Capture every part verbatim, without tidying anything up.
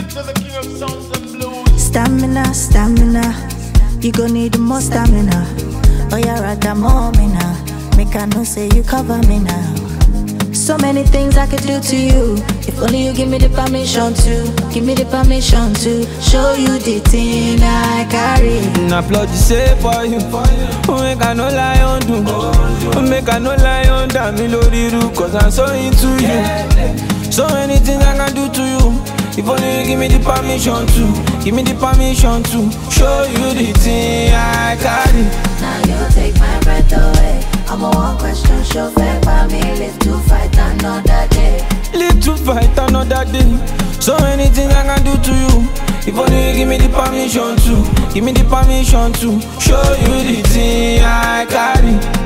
into the king of sounds and blues. Stamina, stamina, you gon' need more stamina. Oh, yeah, rather more me now. Make I know say you cover me now. So many things I could do to you. If only you give me the permission to. Give me the permission to show you the thing I carry. Na plot you say for you. Make I no lie on do. Make I no lie on damn me lori ru. Cause I'm so into you. So many things I can do to you. If only you give me the permission to. Give me the permission to show you the thing I carry. Now you take my breath away. I'm a one question show fair for me. Live to fight another day. Live to fight another day. So many things I can do to you. If only you give me the permission to. Give me the permission to show you the thing I carry.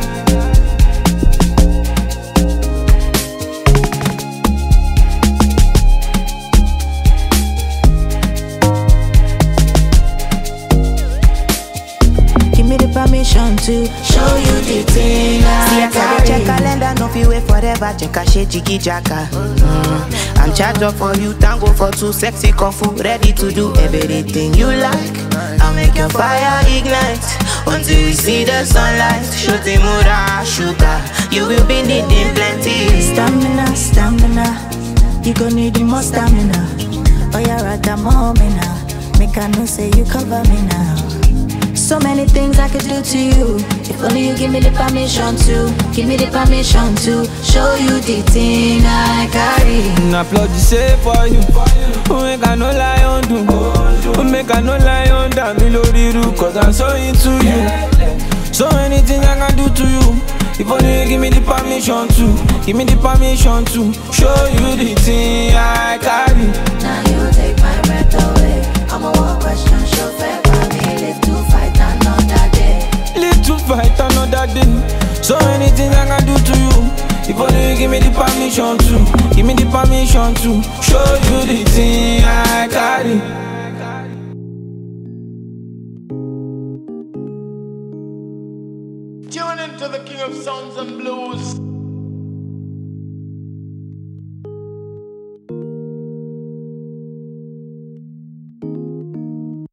Permission to show you the thing I carry. Check calendar, no fit wait forever. Check a shit jiggy jacka. Mm. I'm charged up for you, tango for two, sexy kung fu, ready to do everything you like. I'll make your fire ignite until you see the sunlight. Shooting mura sugar, you will be needing plenty. Stamina, stamina, you gon' need more stamina. Oh, yeah, rather more me now. Make I know say you cover me now. So many things I could do to you. If only you give me the permission to. Give me the permission to show you the thing I carry. Na plot you say for you. Make I no lie on do. Make I no lie on damn me lori ru. Cause I'm so into you. So many things I can do to you. If only you give me the permission to. Give me the permission to show you the thing I carry. Now you take my breath away. I'm a one question show fair for me. Live to fight another day. Live to fight another day. So many things I can do to you. If only you give me the permission to. Give me the permission to show you the thing I carry. Tune into the king of sounds and blues.